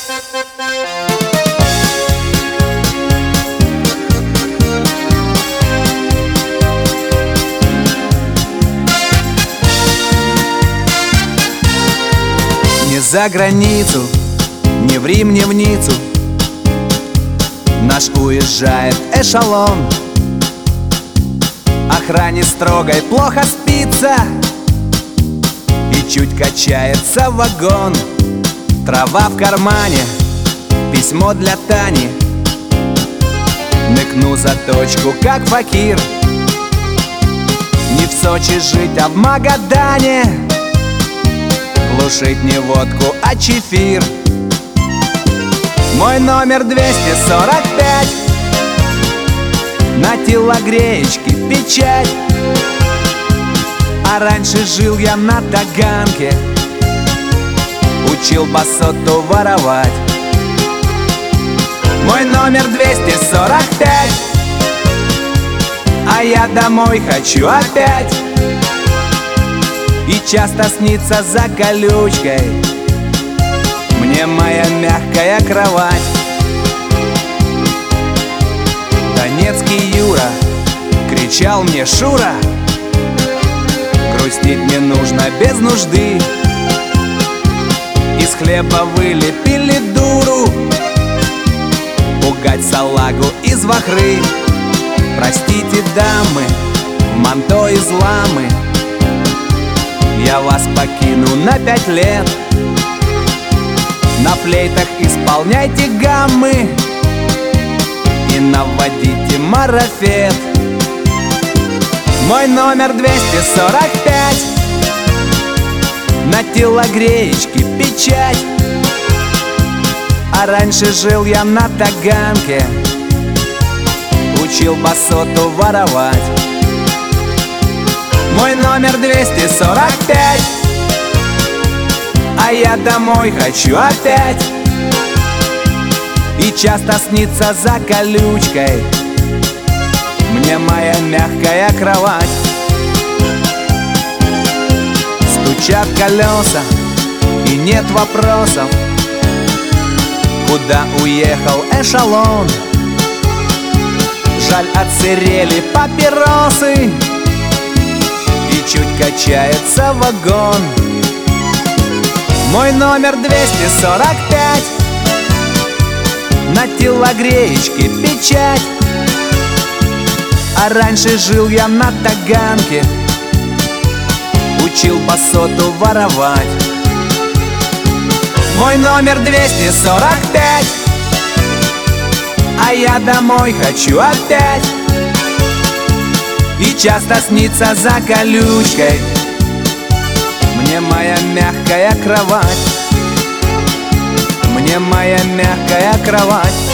Не за границу, не в Рим, не в Ниццу наш уезжает эшелон. Охране строгой плохо спится, и чуть качается вагон. Трава в кармане, письмо для Тани. Ныкну за точку, как факир. Не в Сочи жить, а в Магадане. Глушить не водку, а чефир. Мой номер 245. На телогреечке печать. А раньше жил я на Таганке. Учил басоту воровать. Мой номер 245. А я домой хочу опять. И часто снится за колючкой мне моя мягкая кровать. Донецкий Юра кричал мне: Шура, грустить не нужно без нужды. Из хлеба вылепили дуру, пугать салагу из вахры. Простите, дамы, в манто из ламы я вас покину на 5 лет. На флейтах исполняйте гаммы и наводите марафет. Мой номер 245. На телогреечке печать. А раньше жил я на Таганке. Учил басоту воровать. Мой номер 245. А я домой хочу опять. И часто снится за колючкой мне моя мягкая кровать. Стучат колеса и нет вопросов, куда уехал эшелон. Жаль, отсырели папиросы и чуть качается вагон. Мой номер 245. На телогреечке печать. А раньше жил я на Таганке. Учил басоту воровать. Мой номер 245. А я домой хочу опять. И часто снится за колючкой мне моя мягкая кровать. Мне моя мягкая кровать.